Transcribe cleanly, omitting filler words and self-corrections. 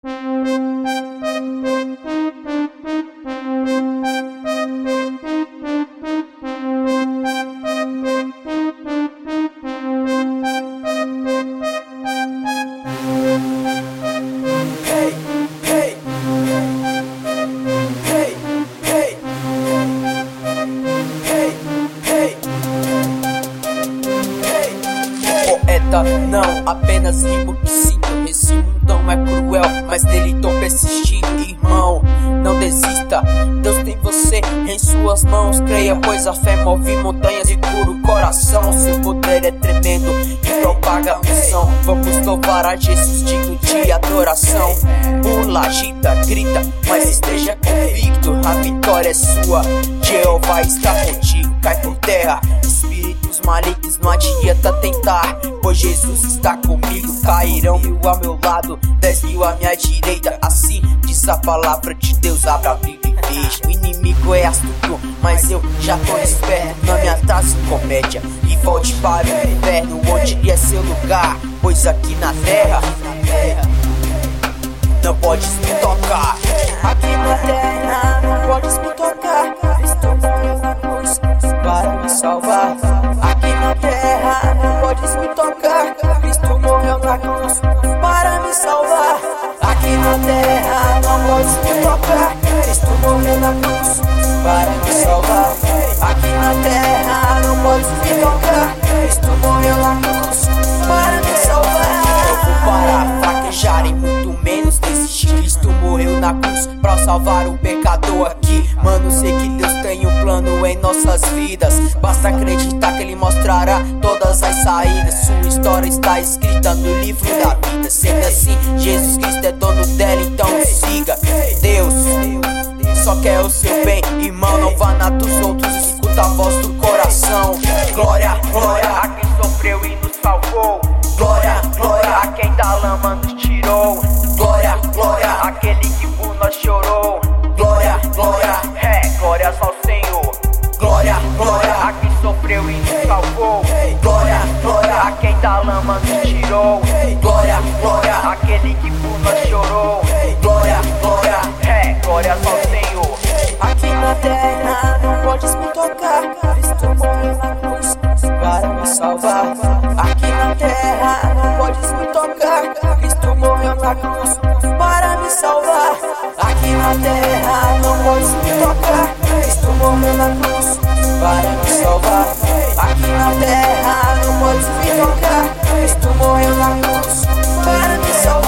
Poeta, não, apenas rimo que sinto. Esse mundão é cruel, mas nele tô persistindo. Irmão, não desista, Deus tem você em suas mãos. Creia, pois a fé move montanhas e cura o coração. Seu poder é tremendo e propaga a missão. Vamos louvar a Jesus digno de adoração. Pula, agita, grita, mas esteja convicto. A vitória é sua, Jeová está contigo. Cai por terra, espíritos malignos, não adianta tentar, pois Jesus está comigo. Cairão 1000 ao meu lado, 10.000 à minha direita. Assim diz a palavra de Deus, abra a Bíblia e veja. O inimigo é astuto, mas eu já tô esperto. Não me atraso em comédia e volte para o inferno, onde é seu lugar, pois aqui na terra não podes me tocar. Aqui na terra não podes me tocar. Cristo morreu na cruz para me salvar. Aqui na terra não podes me tocar. Cristo morreu na cruz para me salvar. Aqui na terra não podes me tocar. Cristo morreu na cruz para me salvar. Aqui na terra não podes me tocar. Cristo morreu na cruz para me salvar. Eu vou parar, fraquejar e muito menos desistir. Cristo morreu na cruz pra salvar o pecador aqui. Mano, sei que Deus tem um plano em nossas vidas. Basta acreditar que Ele mostrará todas as saídas. Sua história está escrita no livro da vida. Sendo assim, Jesus Cristo é dono dela, então siga. Deus só quer o seu bem, irmão, não vá na dos outros. Escuta a voz do coração. Glória, glória a quem sofreu e nos salvou. Glória, glória a quem da lama nos tirou. Glória, glória àquele que por nós chorou. Glória, glória, glórias ao Senhor. Glória, glória a quem sofreu e nos salvou. Glória, glória a quem da lama nos tirou. Glória, glória àquele que por nós chorou. Glória, glória, glórias ao Senhor. Aqui na terra não podes me tocar. Cristo morreu na cruz para me salvar. Aqui na terra não podes me tocar. Cristo morreu na cruz para me salvar. Aqui na terra não podes me tocar. Cristo morreu na cruz para me salvar. Aqui na terra não podes me tocar. Cristo morreu na cruz para me salvar.